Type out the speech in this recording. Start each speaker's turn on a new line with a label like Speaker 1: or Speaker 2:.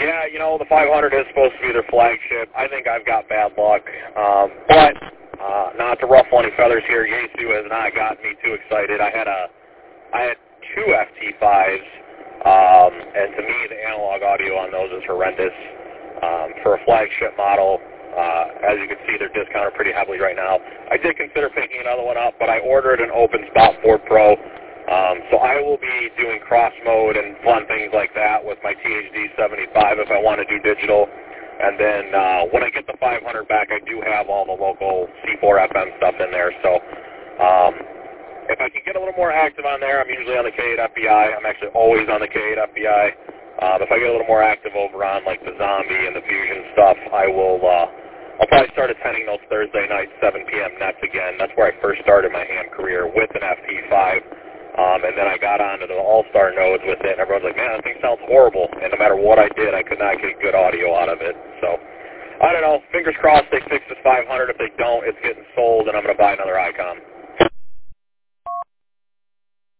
Speaker 1: Yeah, you know, the 500 is supposed to be their flagship. I think I've got bad luck. But not to ruffle any feathers here, Yaesu has not gotten me too excited. I had two FT5s, and to me, the analog audio on those is horrendous. For a flagship model, as you can see, they're discounted pretty heavily right now. I did consider picking another one up, but I ordered an Open Spot 4 Pro, so I will be doing cross mode and fun things like that with my THD 75 if I want to do digital. And then when I get the 500 back, I do have all the local C4 FM stuff in there. So if I can get a little more active on there, I'm usually on the K8 FBI. I'm actually always on the K8 FBI. If I get a little more active over on like the Zombie and the Fusion stuff, I'll probably start attending those Thursday nights 7 p.m. nets again. That's where I first started my ham career with an FT5. And then I got onto the All-Star nodes with it, and everyone's like, man, that thing sounds horrible. And no matter what I did, I could not get good audio out of it. So, I don't know. Fingers crossed they fix this 500. If they don't, it's getting sold, and I'm going to buy another Icon.